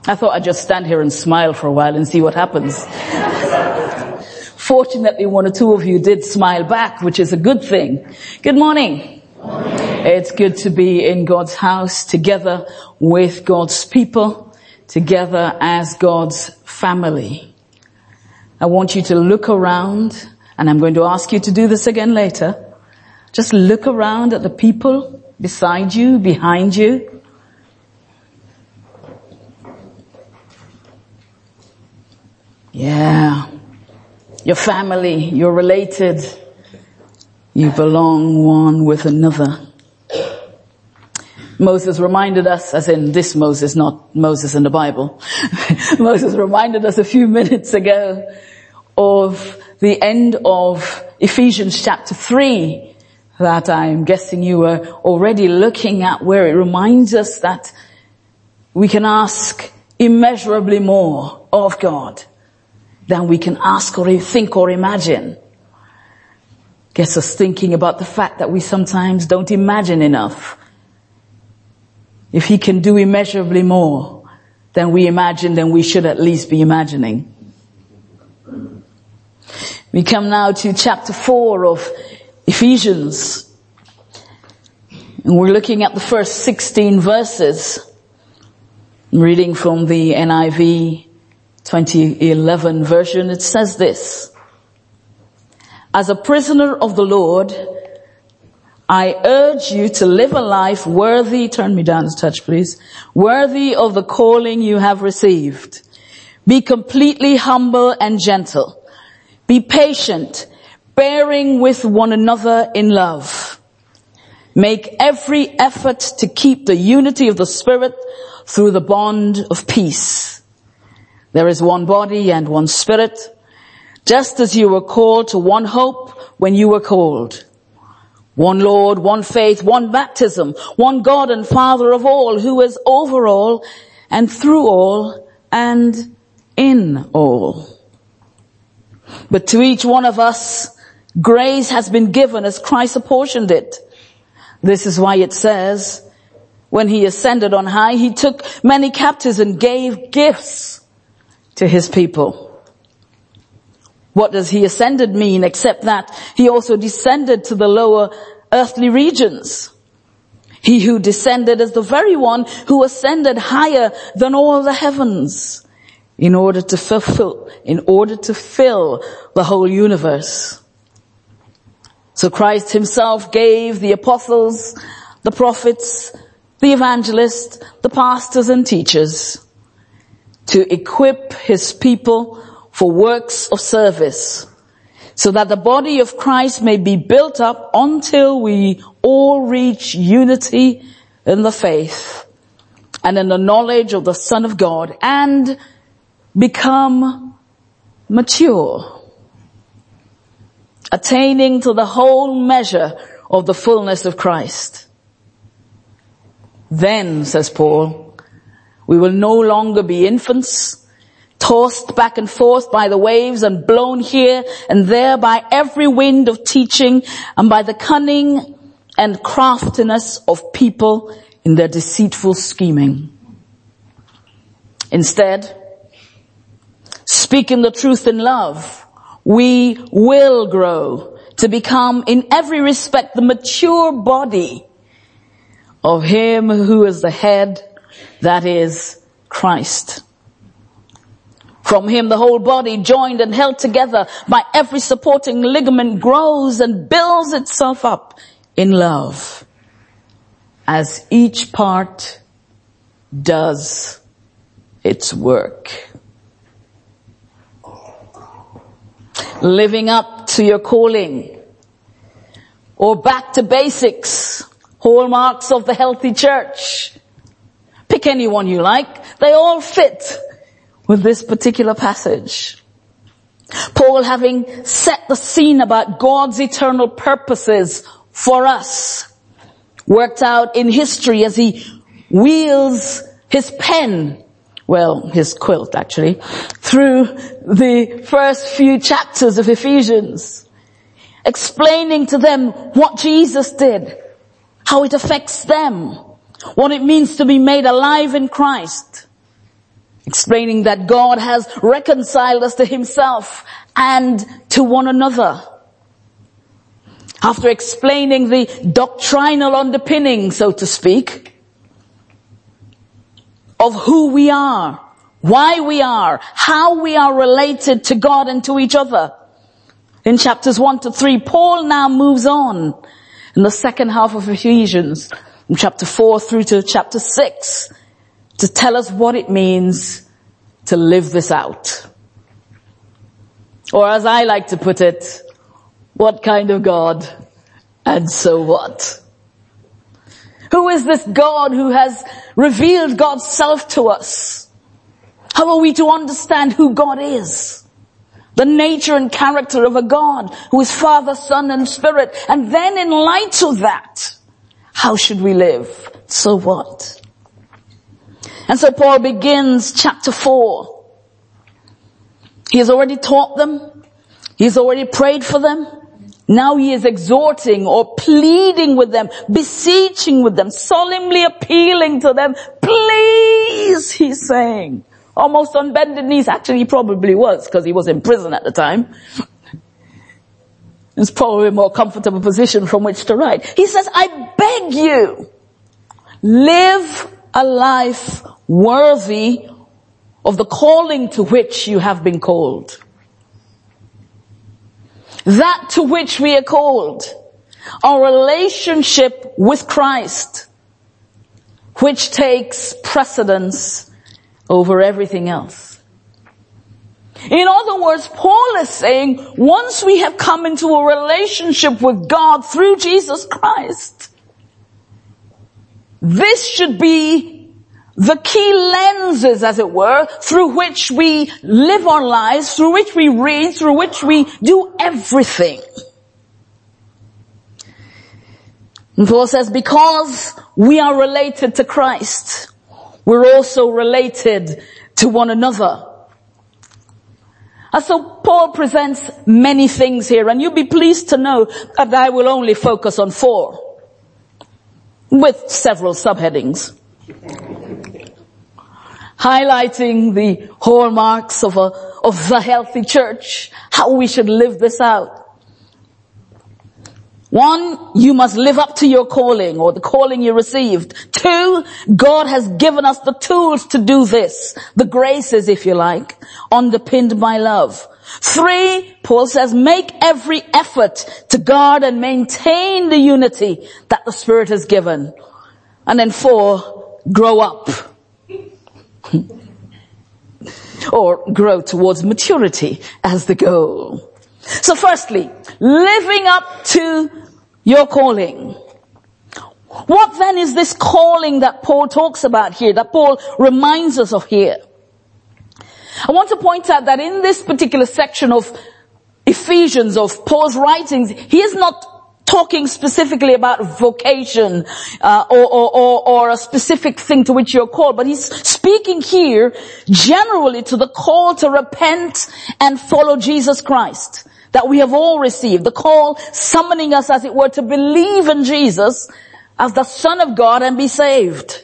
I thought I'd just stand here and smile for a while and see what happens. Fortunately, one or two of you did smile back, which is a good thing. Good morning. It's good to be in God's house together with God's people, together as God's family. I want you to look around, and I'm going to ask you to do this again later. Just look around at the people beside you, behind you. Yeah. Your family, you're related. You belong one with another. Moses reminded us, as in this Moses, not Moses in the Bible. Moses reminded us a few minutes ago of the end of Ephesians chapter 3 that I'm guessing you were already looking at, where it reminds us that we can ask immeasurably more of God than we can ask or think or imagine. Gets us thinking about the fact that we sometimes don't imagine enough. If he can do immeasurably more than we imagine, then we should at least be imagining. We come now to chapter 4 of Ephesians. And we're looking at the first 16 verses. I'm reading from the NIV 2011 version. It says this: As a prisoner of the Lord, I urge you to live a life worthy, turn me down a touch please, worthy of the calling you have received. Be completely humble and gentle. Be patient, bearing with one another in love. Make every effort to keep the unity of the Spirit through the bond of peace. There is one body and one Spirit, just as you were called to one hope when you were called. One Lord, one faith, one baptism, one God and Father of all, who is over all and through all and in all. But to each one of us, grace has been given as Christ apportioned it. This is why it says, when he ascended on high, he took many captives and gave gifts to his people. What does he ascended mean except that he also descended to the lower earthly regions? He who descended is the very one who ascended higher than all the heavens in order to fill the whole universe. So Christ himself gave the apostles, the prophets, the evangelists, the pastors and teachers to equip his people for works of service, so that the body of Christ may be built up until we all reach unity in the faith and in the knowledge of the Son of God and become mature, attaining to the whole measure of the fullness of Christ. Then, says Paul, we will no longer be infants, tossed back and forth by the waves and blown here and there by every wind of teaching and by the cunning and craftiness of people in their deceitful scheming. Instead, speaking the truth in love, we will grow to become in every respect the mature body of him who is the head, that is Christ. From him the whole body, joined and held together by every supporting ligament, grows and builds itself up in love as each part does its work. Living up to your calling, or back to basics, hallmarks of the healthy church. Pick any one you like. They all fit with this particular passage. Paul, having set the scene about God's eternal purposes for us, worked out in history as he wields his pen, well, his quilt actually, through the first few chapters of Ephesians, explaining to them what Jesus did, how it affects them, what it means to be made alive in Christ. explaining that God has reconciled us to himself and to one another. After explaining the doctrinal underpinning, so to speak, of who we are, why we are, how we are related to God and to each other. In chapters 1 to 3, Paul now moves on in the second half of Ephesians, from chapter 4 through to chapter 6, to tell us what it means to live this out. Or as I like to put it, what kind of God and so what? Who is this God who has revealed God's self to us? How are we to understand who God is? The nature and character of a God who is Father, Son, and Spirit. And then in light of that, how should we live? So what? And so Paul begins chapter 4. He has already taught them. He has already prayed for them. Now he is exhorting or pleading with them, beseeching with them, solemnly appealing to them. Please, he's saying. Almost on bended knees. Actually, he probably was, because he was in prison at the time. It's probably a more comfortable position from which to write. He says, I beg you, live a life worthy of the calling to which you have been called. That to which we are called, our relationship with Christ, which takes precedence over everything else. In other words, Paul is saying, once we have come into a relationship with God through Jesus Christ, this should be the key lenses, as it were, through which we live our lives, through which we read, through which we do everything. And Paul says, because we are related to Christ, we're also related to one another. And so Paul presents many things here, and you'll be pleased to know that I will only focus on 4, with several subheadings. Highlighting the hallmarks of the healthy church, how we should live this out. 1, you must live up to your calling, or the calling you received. 2, God has given us the tools to do this, the graces, if you like, underpinned by love. 3, Paul says, make every effort to guard and maintain the unity that the Spirit has given. And then 4, grow up. Or grow towards maturity as the goal. So firstly, living up to your calling. What then is this calling that Paul talks about here, that Paul reminds us of here? I want to point out that in this particular section of Ephesians, of Paul's writings, he is not talking specifically about vocation, or a specific thing to which you're called, but he's speaking here generally to the call to repent and follow Jesus Christ that we have all received. The call summoning us, as it were, to believe in Jesus as the Son of God and be saved.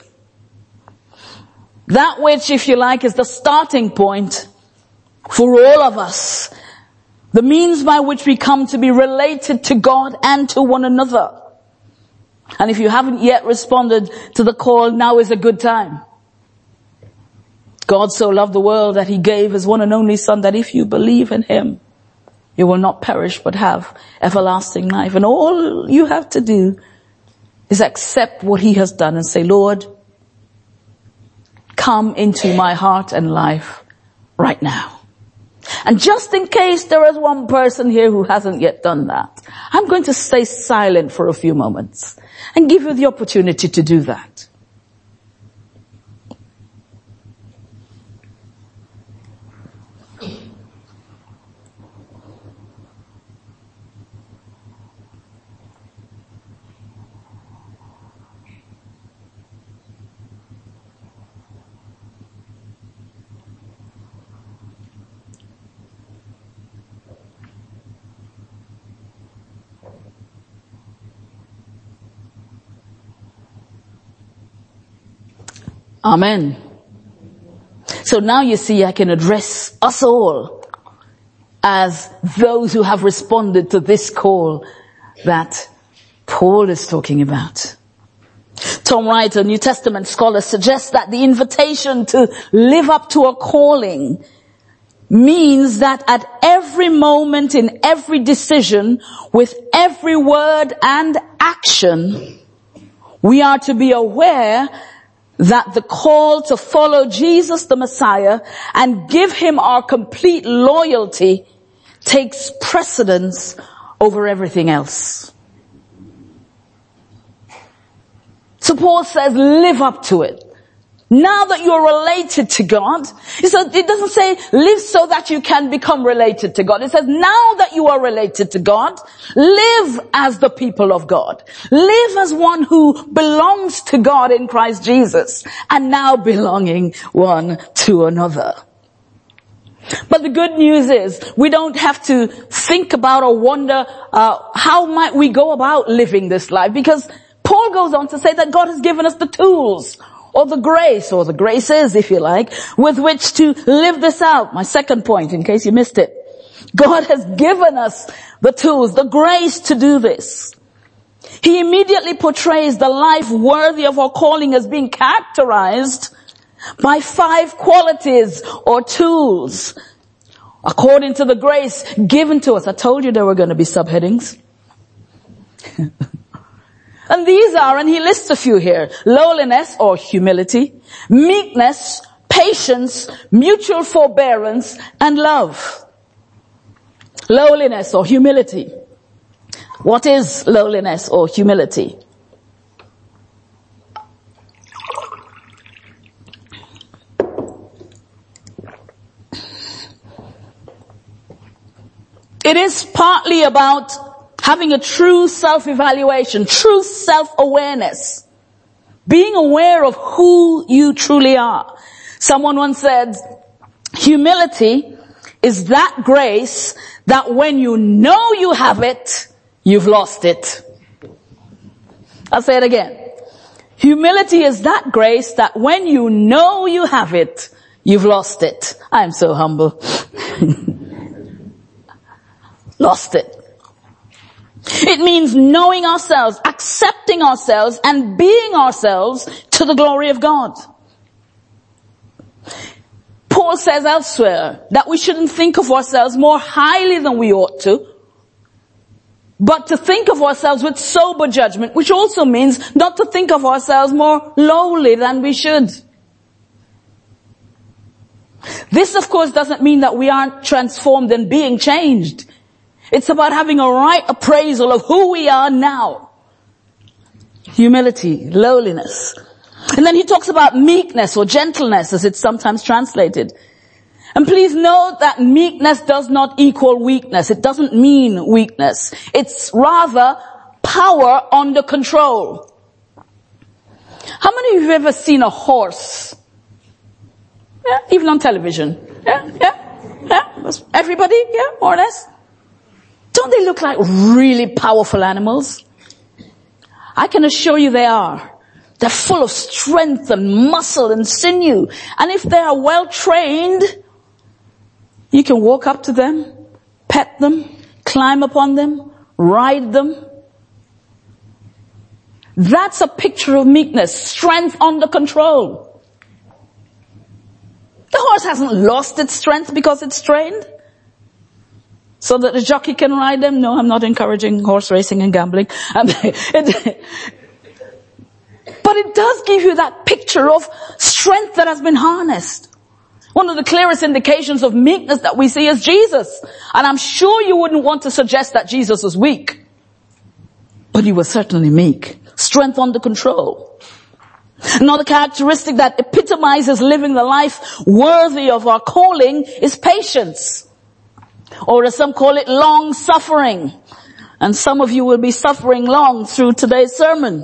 That which, if you like, is the starting point for all of us. The means by which we come to be related to God and to one another. And if you haven't yet responded to the call, now is a good time. God so loved the world that he gave his one and only Son, that if you believe in him, you will not perish but have everlasting life. And all you have to do is accept what he has done and say, Lord, come into my heart and life right now. And just in case there is one person here who hasn't yet done that, I'm going to stay silent for a few moments and give you the opportunity to do that. Amen. So now you see I can address us all as those who have responded to this call that Paul is talking about. Tom Wright, a New Testament scholar, suggests that the invitation to live up to a calling means that at every moment, in every decision, with every word and action, we are to be aware that the call to follow Jesus the Messiah and give him our complete loyalty takes precedence over everything else. So Paul says, live up to it. Now that you're related to God, it doesn't say live so that you can become related to God. It says now that you are related to God, live as the people of God. Live as one who belongs to God in Christ Jesus and now belonging one to another. But the good news is we don't have to think about or wonder how might we go about living this life, because Paul goes on to say that God has given us the tools or the graces, if you like, with which to live this out. My second point, in case you missed it. God has given us the tools, the grace to do this. He immediately portrays the life worthy of our calling as being characterized by 5 qualities or tools according to the grace given to us. I told you there were going to be subheadings. And these are, and he lists a few here: lowliness or humility, meekness, patience, mutual forbearance, and love. Lowliness or humility. What is lowliness or humility? It is partly about having a true self-evaluation, true self-awareness. Being aware of who you truly are. Someone once said, humility is that grace that when you know you have it, you've lost it. I'll say it again. Humility is that grace that when you know you have it, you've lost it. I'm so humble. Lost it. It means knowing ourselves, accepting ourselves, and being ourselves to the glory of God. Paul says elsewhere that we shouldn't think of ourselves more highly than we ought to, but to think of ourselves with sober judgment, which also means not to think of ourselves more lowly than we should. This, of course, doesn't mean that we aren't transformed and being changed. It's about having a right appraisal of who we are now. Humility, lowliness. And then he talks about meekness or gentleness, as it's sometimes translated. And please note that meekness does not equal weakness. It doesn't mean weakness. It's rather power under control. How many of you have ever seen a horse? Yeah, even on television. Yeah. Everybody? Yeah, more or less. Don't they look like really powerful animals? I can assure you they are. They're full of strength and muscle and sinew. And if they are well trained, you can walk up to them, pet them, climb upon them, ride them. That's a picture of meekness, strength under control. The horse hasn't lost its strength because it's trained, so that the jockey can ride them. No, I'm not encouraging horse racing and gambling. But it does give you that picture of strength that has been harnessed. One of the clearest indications of meekness that we see is Jesus. And I'm sure you wouldn't want to suggest that Jesus was weak. But he was certainly meek. Strength under control. Another characteristic that epitomizes living the life worthy of our calling is patience. Or as some call it, long suffering. And some of you will be suffering long through today's sermon.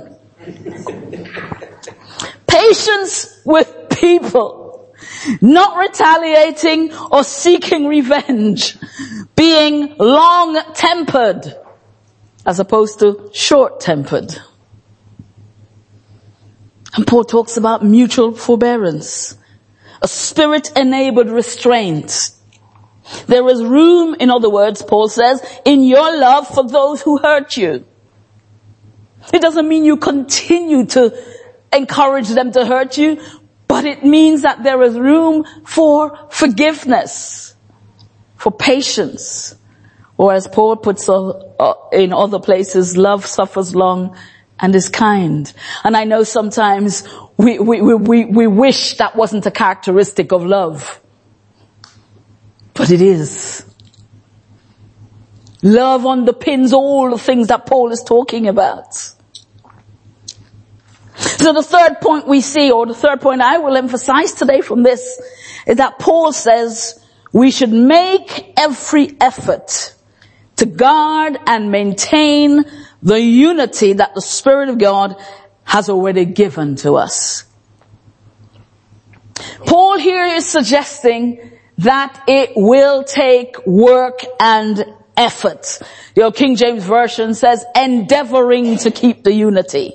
Patience with people. Not retaliating or seeking revenge. Being long-tempered as opposed to short-tempered. And Paul talks about mutual forbearance. a spirit-enabled restraint. There is room, in other words, Paul says, in your love for those who hurt you. It doesn't mean you continue to encourage them to hurt you, but it means that there is room for forgiveness, for patience. Or as Paul puts in other places, love suffers long and is kind. And I know sometimes we wish that wasn't a characteristic of love. But it is. Love underpins all the things that Paul is talking about. So the third point we see, or the third point I will emphasize today from this, is that Paul says we should make every effort to guard and maintain the unity that the Spirit of God has already given to us. Paul here is suggesting that it will take work and effort. Your King James Version says endeavoring to keep the unity.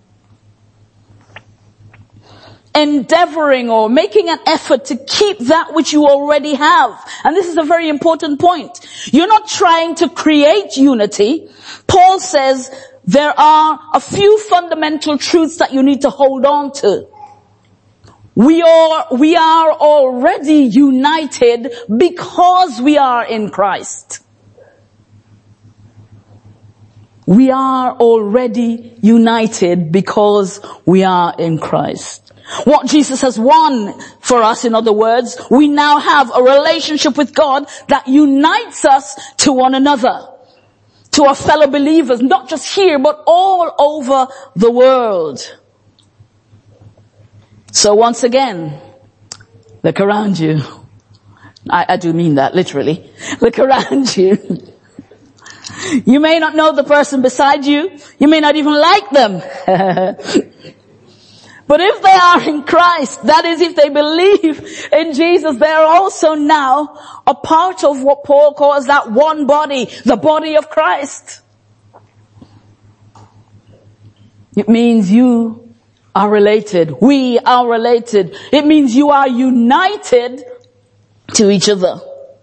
Endeavoring or making an effort to keep that which you already have. And this is a very important point. You're not trying to create unity. Paul says there are a few fundamental truths that you need to hold on to. We are already united because we are in Christ. We are already united because we are in Christ. What Jesus has won for us, in other words, we now have a relationship with God that unites us to one another, to our fellow believers, not just here, but all over the world. So once again, look around you. I do mean that literally. Look around you. You may not know the person beside you. You may not even like them. But if they are in Christ, that is, if they believe in Jesus, they are also now a part of what Paul calls that one body, the body of Christ. It means you are related. We are related. It means you are united to each other.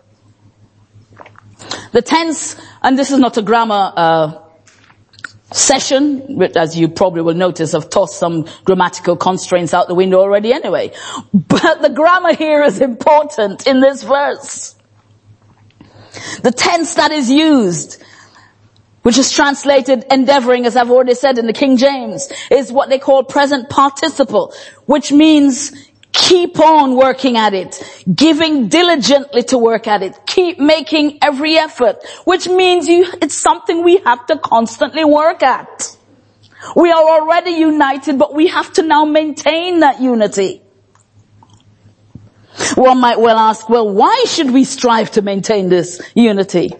The tense, and this is not a grammar session, but as you probably will notice, I've tossed some grammatical constraints out the window already anyway. But the grammar here is important in this verse. The tense that is used, which is translated endeavoring, as I've already said in the King James, is what they call present participle, which means keep on working at it, giving diligently to work at it, keep making every effort, which means it's something we have to constantly work at. We are already united, but we have to now maintain that unity. One might well ask, well, why should we strive to maintain this unity?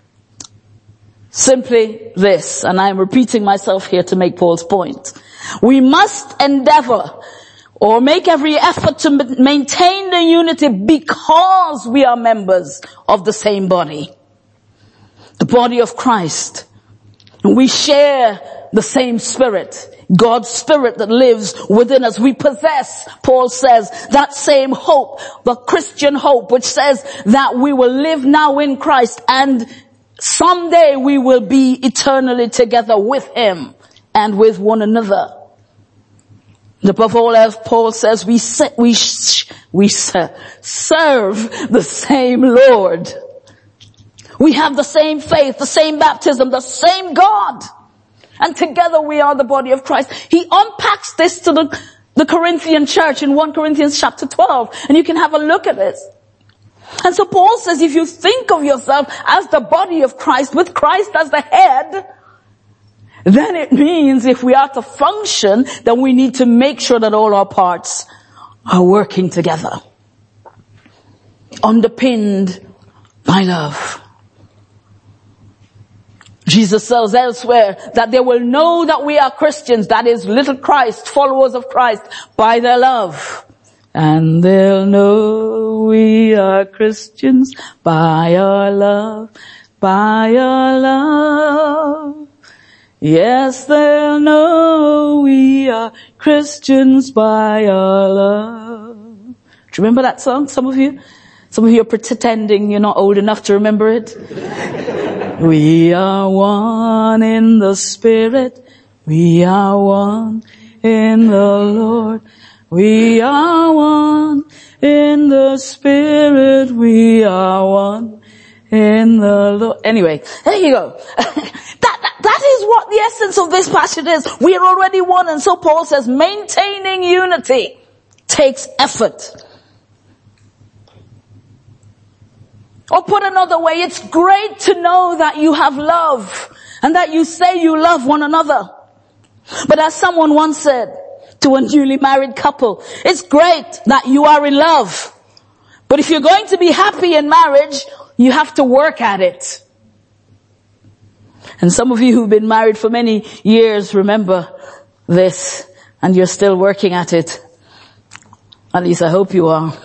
Simply this, and I'm repeating myself here to make Paul's point. We must endeavor or make every effort to maintain the unity because we are members of the same body, the body of Christ. We share the same Spirit, God's Spirit that lives within us. We possess, Paul says, that same hope, the Christian hope, which says that we will live now in Christ and someday we will be eternally together with Him and with one another. Above all else, Paul says we serve the same Lord. We have the same faith, the same baptism, the same God. And together we are the body of Christ. He unpacks this to the Corinthian church in 1 Corinthians chapter 12. And you can have a look at it. And so Paul says if you think of yourself as the body of Christ, with Christ as the head, then it means if we are to function, then we need to make sure that all our parts are working together, underpinned by love. Jesus says elsewhere that they will know that we are Christians, that is little Christ, followers of Christ, by their love. And they'll know we are Christians by our love, by our love. Yes, they'll know we are Christians by our love. Do you remember that song? Some of you are pretending you're not old enough to remember it. We are one in the Spirit. We are one in the Lord. We are one in the Spirit. We are one in the Lord. Anyway, there you go. That is what the essence of this passage is. We are already one. And so Paul says maintaining unity takes effort. Or put another way, it's great to know that you have love and that you say you love one another. But as someone once said to a newly married couple, it's great that you are in love. But if you're going to be happy in marriage, you have to work at it. And some of you who've been married for many years remember this, and you're still working at it. At least I hope you are.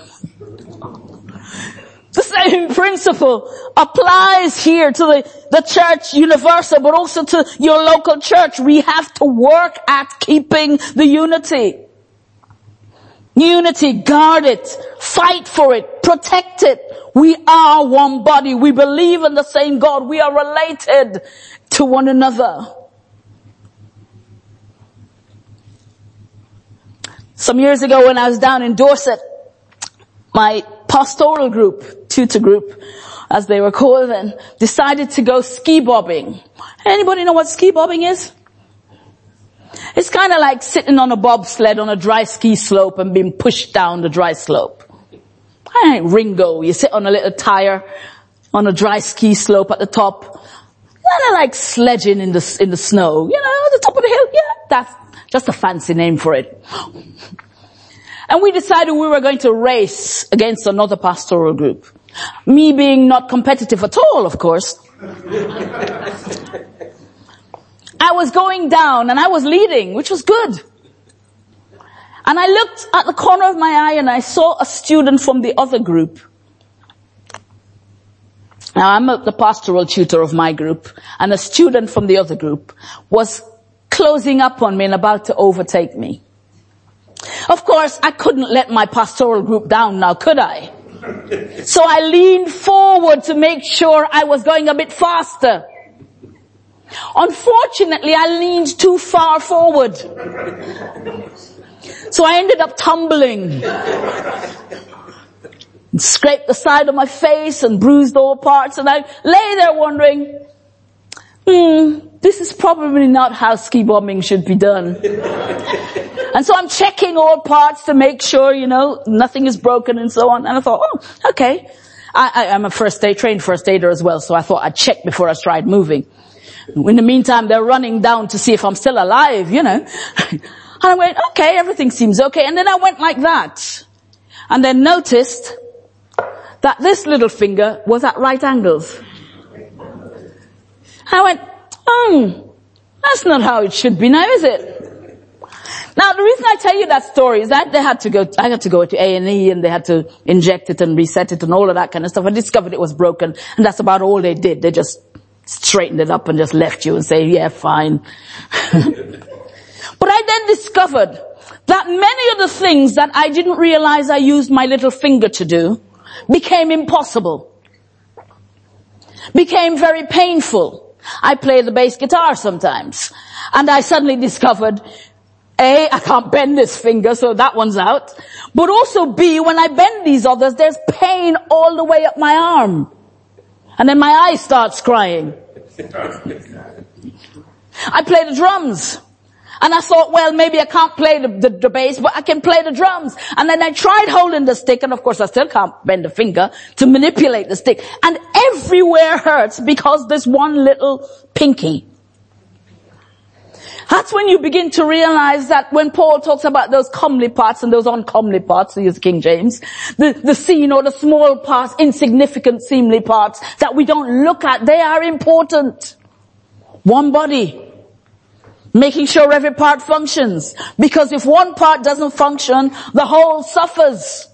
The same principle applies here to the church universal, but also to your local church. We have to work at keeping the unity. Unity, guard it, fight for it, protect it. We are one body. We believe in the same God. We are related to one another. Some years ago when I was down in Dorset, my pastoral group, tutor group, as they were called then, decided to go ski bobbing. Anybody know what ski bobbing is? It's kind of like sitting on a bobsled on a dry ski slope and being pushed down the dry slope. Hey, Ringo, you sit on a little tire on a dry ski slope at the top. Kind of like sledging in the snow, you know, at the top of the hill. Yeah, that's just a fancy name for it. And we decided we were going to race against another pastoral group. Me being not competitive at all, of course. I was going down and I was leading, which was good. And I looked at the corner of my eye and I saw a student from the other group. Now I'm the pastoral tutor of my group, and a student from the other group was closing up on me and about to overtake me. Of course, I couldn't let my pastoral group down now, could I? So I leaned forward to make sure I was going a bit faster. Unfortunately, I leaned too far forward. So I ended up tumbling. And scraped the side of my face and bruised all parts, and I lay there wondering, this is probably not how ski bombing should be done. And so I'm checking all parts to make sure, you know, nothing is broken and so on. And I thought, oh, okay. I'm a trained first aider as well, so I thought I'd check before I tried moving. In the meantime, they're running down to see if I'm still alive, you know. And I went, okay, everything seems okay. And then I went like that. And then noticed that this little finger was at right angles. I went, that's not how it should be now, is it? Now, the reason I tell you that story is that I had to go to A&E and they had to inject it and reset it and all of that kind of stuff. I discovered it was broken, and that's about all they did. They just straightened it up and just left you and say, yeah, fine. But I then discovered that many of the things that I didn't realize I used my little finger to do became impossible. Became very painful. I play the bass guitar sometimes, and I suddenly discovered, A, I can't bend this finger, so that one's out. But also B, when I bend these others, there's pain all the way up my arm. And then my eye starts crying. I play the drums. And I thought, well, maybe I can't play the bass, but I can play the drums. And then I tried holding the stick, and of course I still can't bend a finger to manipulate the stick. And everywhere hurts because there's one little pinky. That's when you begin to realize that when Paul talks about those comely parts and those uncomely parts, to use King James, the seen or the small parts, insignificant seemly parts that we don't look at, they are important. One body. Making sure every part functions. Because if one part doesn't function, the whole suffers.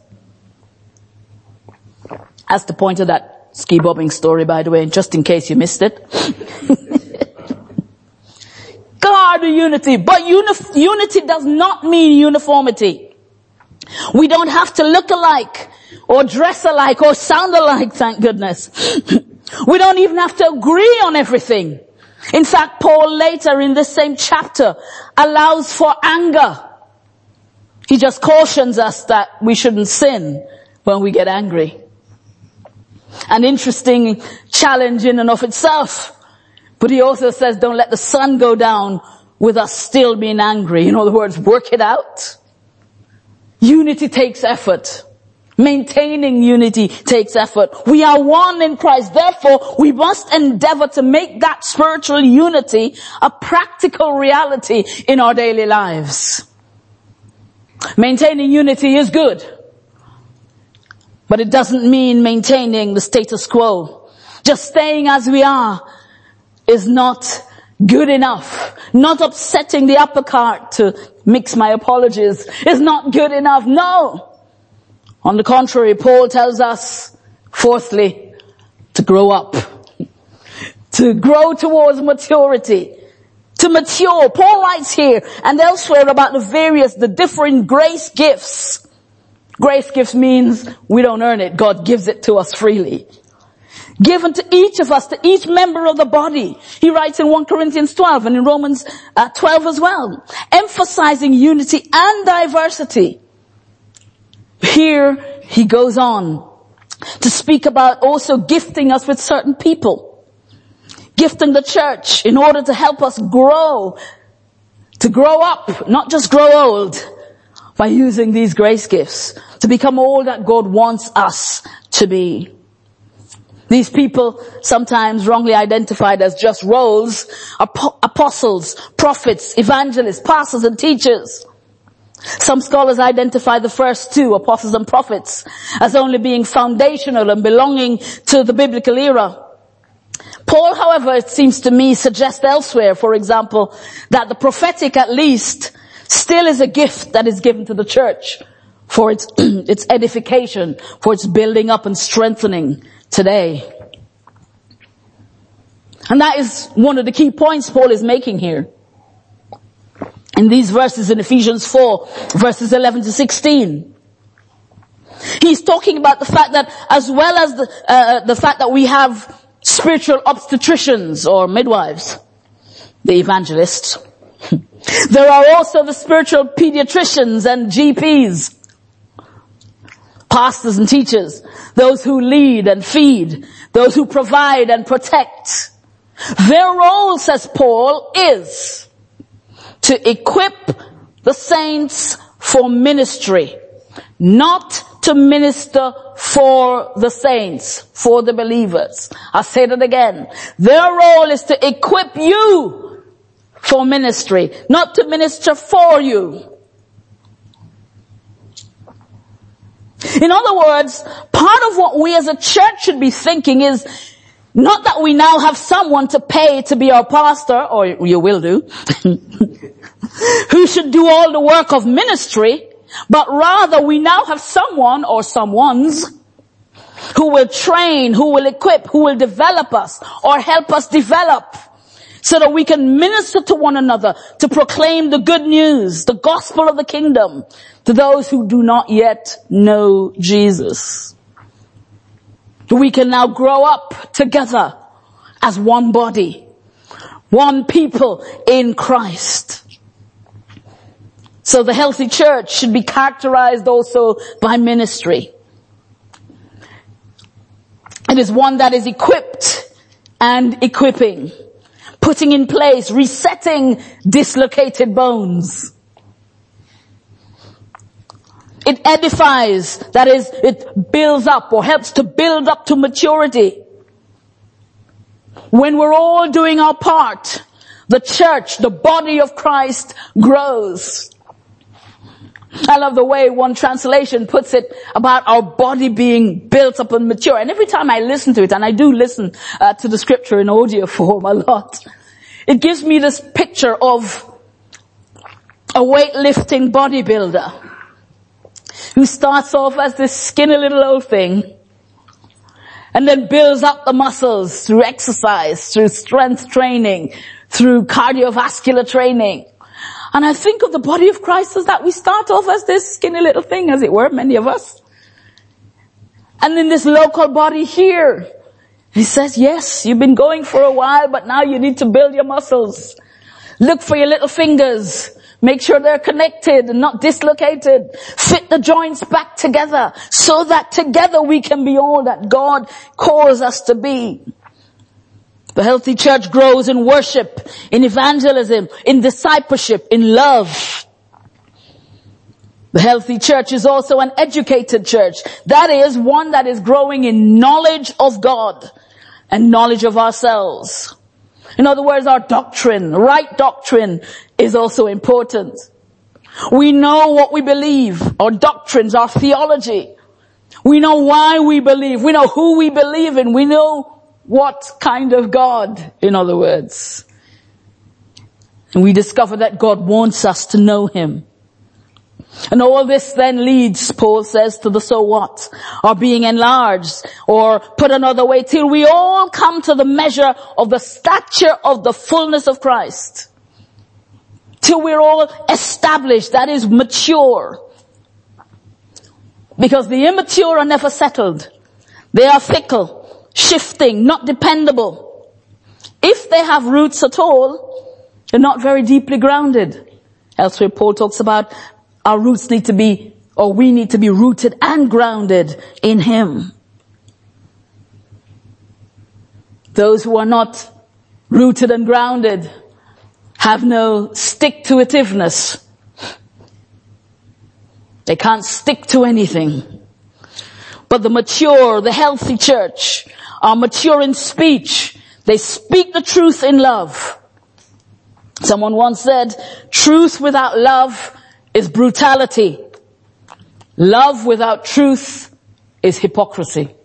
That's the point of that ski bobbing story, by the way, just in case you missed it. Guard the unity. But unity does not mean uniformity. We don't have to look alike or dress alike or sound alike, thank goodness. We don't even have to agree on everything. In fact, Paul later in this same chapter allows for anger. He just cautions us that we shouldn't sin when we get angry. An interesting challenge in and of itself. But he also says, don't let the sun go down with us still being angry. In other words, work it out. Unity takes effort. Maintaining unity takes effort. We are one in Christ. Therefore, we must endeavor to make that spiritual unity a practical reality in our daily lives. Maintaining unity is good, but it doesn't mean maintaining the status quo. Just staying as we are is not good enough. Not upsetting the apple cart, to mix my apologies, is not good enough. No. On the contrary, Paul tells us, fourthly, to grow up. To grow towards maturity. To mature. Paul writes here and elsewhere about the different grace gifts. Grace gifts means we don't earn it. God gives it to us freely. Given to each of us, to each member of the body. He writes in 1 Corinthians 12 and in Romans 12 as well. Emphasizing unity and diversity. Here he goes on to speak about also gifting us with certain people. Gifting the church in order to help us grow. To grow up, not just grow old. By using these grace gifts. To become all that God wants us to be. These people, sometimes wrongly identified as just roles, are apostles, prophets, evangelists, pastors and teachers. Some scholars identify the first two, apostles and prophets, as only being foundational and belonging to the biblical era. Paul, however, it seems to me, suggests elsewhere, for example, that the prophetic at least still is a gift that is given to the church for its edification, for its building up and strengthening today. And that is one of the key points Paul is making here. In these verses in Ephesians 4, verses 11 to 16. He's talking about the fact that as well as the fact that we have spiritual obstetricians or midwives, the evangelists, there are also the spiritual pediatricians and GPs, pastors and teachers, those who lead and feed, those who provide and protect. Their role, says Paul, is to equip the saints for ministry, not to minister for the saints, for the believers. I'll say that again. Their role is to equip you for ministry, not to minister for you. In other words, part of what we as a church should be thinking is not that we now have someone to pay to be our pastor, or you will do, who should do all the work of ministry, but rather we now have someone or someones who will train, who will equip, who will develop us or help us develop so that we can minister to one another, to proclaim the good news, the gospel of the kingdom to those who do not yet know Jesus. We can now grow up together as one body, one people in Christ. So the healthy church should be characterized also by ministry. It is one that is equipped and equipping, putting in place, resetting dislocated bones. It edifies, that is, it builds up or helps to build up to maturity. When we're all doing our part, the church, the body of Christ grows. I love the way one translation puts it about our body being built up and mature. And every time I listen to it, and I do listen to the scripture in audio form a lot, it gives me this picture of a weightlifting bodybuilder who starts off as this skinny little old thing and then builds up the muscles through exercise, through strength training, through cardiovascular training. And I think of the body of Christ as that we start off as this skinny little thing, as it were, many of us. And in this local body here, he says, yes, you've been going for a while, but now you need to build your muscles. Look for your little fingers. Make sure they're connected and not dislocated. Fit the joints back together so that together we can be all that God calls us to be. The healthy church grows in worship, in evangelism, in discipleship, in love. The healthy church is also an educated church. That is one that is growing in knowledge of God and knowledge of ourselves. In other words, our doctrine, right doctrine, is also important. We know what we believe, our doctrines, our theology. We know why we believe. We know who we believe in. We know what kind of God, in other words. And we discover that God wants us to know Him. And all this then leads, Paul says, to the so what, or being enlarged, or put another way, till we all come to the measure of the stature of the fullness of Christ. Till we're all established, that is mature. Because the immature are never settled. They are fickle, shifting, not dependable. If they have roots at all, they're not very deeply grounded. Elsewhere Paul talks about our roots need to be, or we need to be rooted and grounded in Him. Those who are not rooted and grounded have no stick-to-itiveness. They can't stick to anything. But the mature, the healthy church are mature in speech. They speak the truth in love. Someone once said, truth without love is brutality. Love without truth is hypocrisy.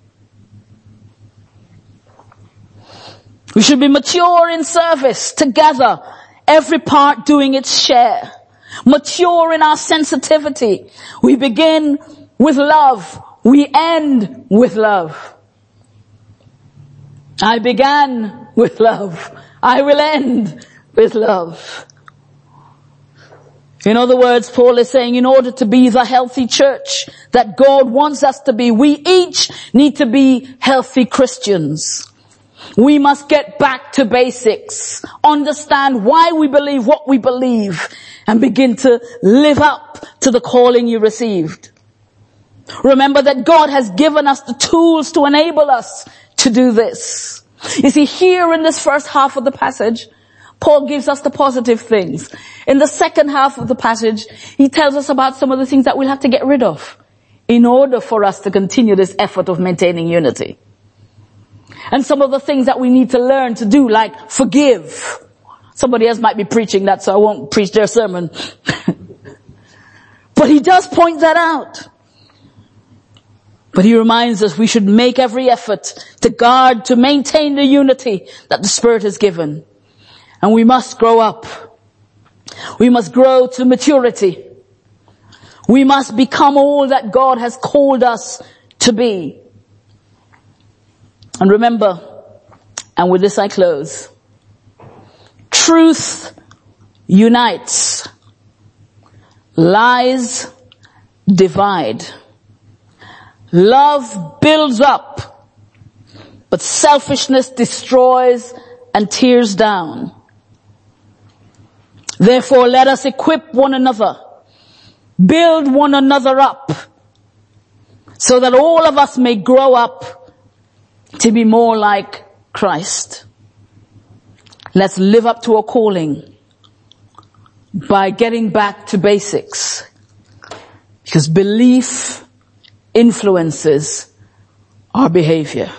We should be mature in service, together, every part doing its share. Mature in our sensitivity. We begin with love. We end with love. I began with love. I will end with love. In other words, Paul is saying in order to be the healthy church that God wants us to be, we each need to be healthy Christians. We must get back to basics, understand why we believe what we believe, and begin to live up to the calling you received. Remember that God has given us the tools to enable us to do this. You see, here in this first half of the passage, Paul gives us the positive things. In the second half of the passage, he tells us about some of the things that we'll have to get rid of in order for us to continue this effort of maintaining unity. And some of the things that we need to learn to do, like forgive. Somebody else might be preaching that, so I won't preach their sermon. But he does point that out. But he reminds us we should make every effort to guard, to maintain the unity that the Spirit has given. And we must grow up. We must grow to maturity. We must become all that God has called us to be. And remember, and with this I close, truth unites. Lies divide. Love builds up, but selfishness destroys and tears down. Therefore, let us equip one another, build one another up, so that all of us may grow up to be more like Christ. Let's live up to our calling by getting back to basics, because belief influences our behavior.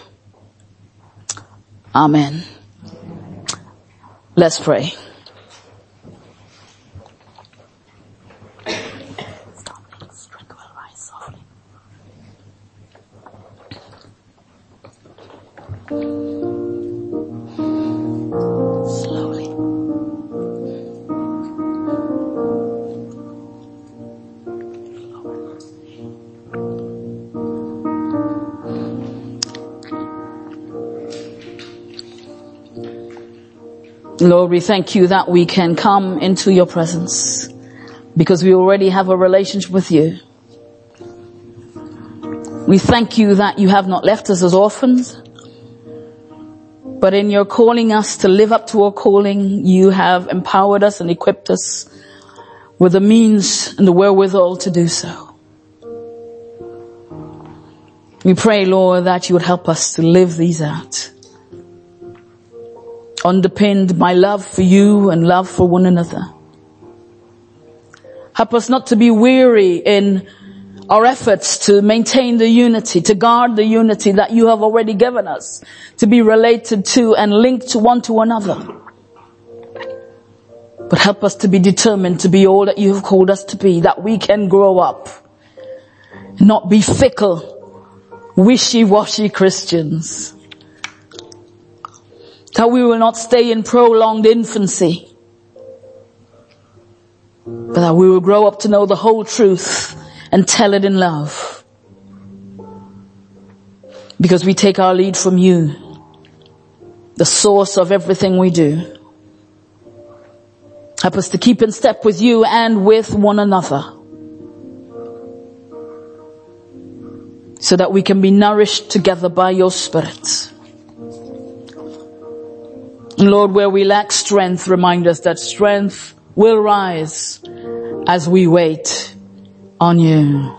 Amen. Let's pray. Slowly. Lord, we thank you that we can come into your presence because we already have a relationship with you. We thank you that you have not left us as orphans, but in your calling us to live up to our calling, you have empowered us and equipped us with the means and the wherewithal to do so. We pray, Lord, that you would help us to live these out, underpinned by love for you and love for one another. Help us not to be weary in our efforts to maintain the unity, to guard the unity that you have already given us, to be related to and linked to one to another. But help us to be determined to be all that you have called us to be, that we can grow up, not be fickle, wishy-washy Christians. That we will not stay in prolonged infancy, but that we will grow up to know the whole truth and tell it in love. Because we take our lead from you, the source of everything we do. Help us to keep in step with you and with one another, so that we can be nourished together by your Spirit. And Lord, where we lack strength, remind us that strength will rise as we wait on you.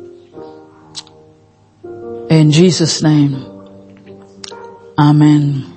In Jesus' name, amen.